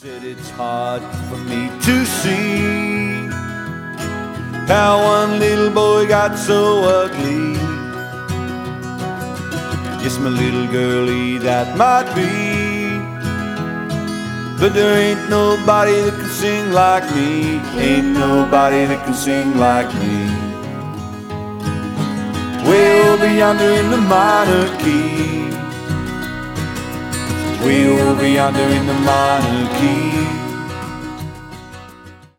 Said it's hard for me to see how one little boy got so ugly. Yes, my little girlie, that might be, but there ain't nobody that can sing like me. Ain't nobody that can sing like me. Way over yonder in the minor key. Way over yonder in the minor key.